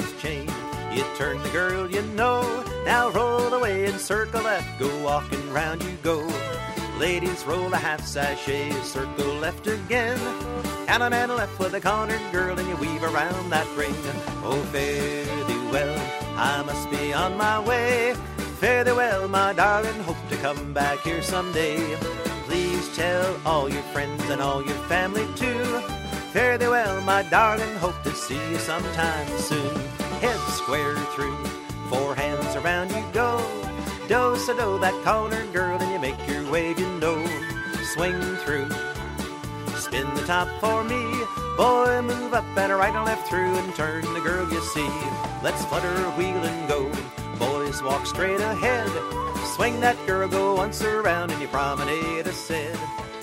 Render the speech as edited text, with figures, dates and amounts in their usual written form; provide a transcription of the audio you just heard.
lady's chain. You turn the girl you know, now roll away and circle left, go walking round you go. Ladies roll a half sachet, circle left again, and a man left with a cornered girl, and you weave around that ring. Oh, fare thee well, I must be on my way. Fare thee well, my darling, hope to come back here someday. Please tell all your friends and all your family too. Fare thee well, my darling, hope to see you sometime soon. Head square through, four hands around you go. Do-sa-do that cornered girl, and you make your way, you know. Swing through, spin the top for me. Boy, move up and right and left through, and turn the girl you see. Let's flutter, wheel, and go. Boys, walk straight ahead. Swing that girl, go once around, and you promenade a said.